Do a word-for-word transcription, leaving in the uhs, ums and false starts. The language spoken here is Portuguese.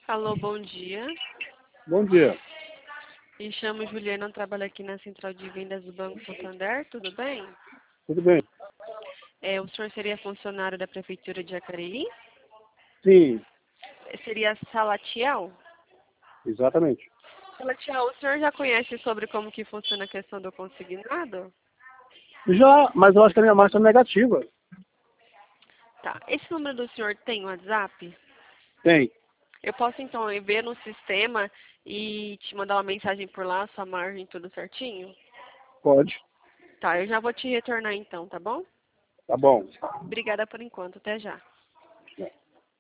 Alô, bom dia. Bom dia. Me chamo Juliana, trabalho aqui na Central de Vendas do Banco Santander, tudo bem? Tudo bem? É, o senhor seria funcionário da Prefeitura de Jacareí? Sim, Seria Salatiel? exatamente. Salatiel, o senhor já conhece sobre como que funciona a questão do consignado? Já, mas eu acho que a minha marcha é negativa. Tá. Esse número do senhor tem WhatsApp? Tem. Eu posso então ir ver no sistema e te mandar uma mensagem por lá, sua margem, tudo certinho? Pode. Tá, eu já vou te retornar então, tá bom? Tá bom. Obrigada por enquanto, até já.